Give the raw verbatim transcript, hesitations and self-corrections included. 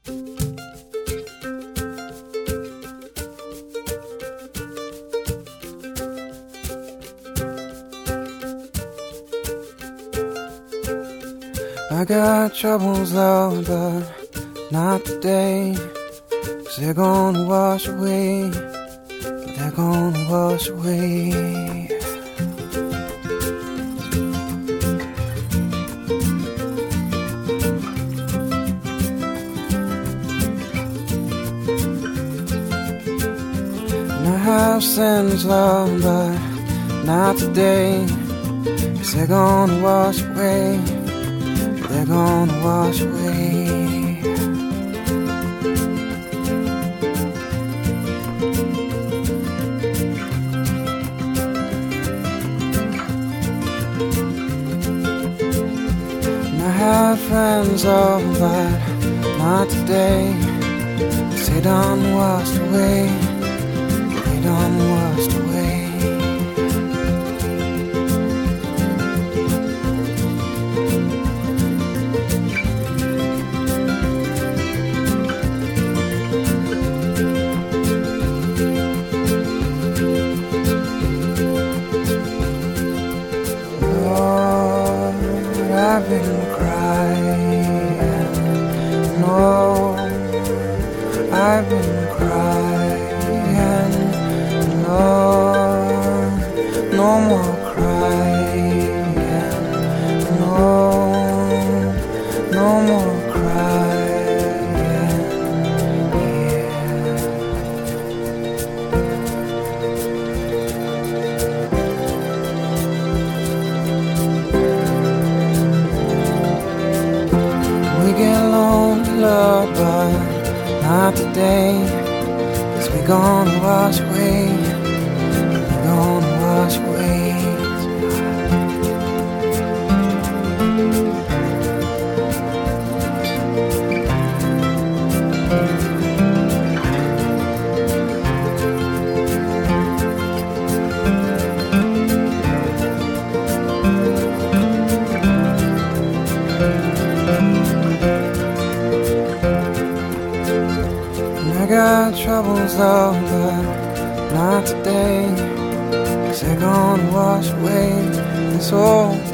I got troubles, Lord, but not today. 'Cause they're gonna wash away. They're gonna wash away. And I have sins, Lord, but not today. 'Cause they're gonna wash away. They're gonna wash away. And I had friends, oh, but not today. 'Cause they done washed away. They done washed away. I've been crying, no, I've been crying, no, no more crying, no, no more crying, yeah. We get lonely, love, but not today. 'Cause we're gonna wash away. We're gonna wash away. I got troubles, though, but not today. 'Cause they're gonna wash away this old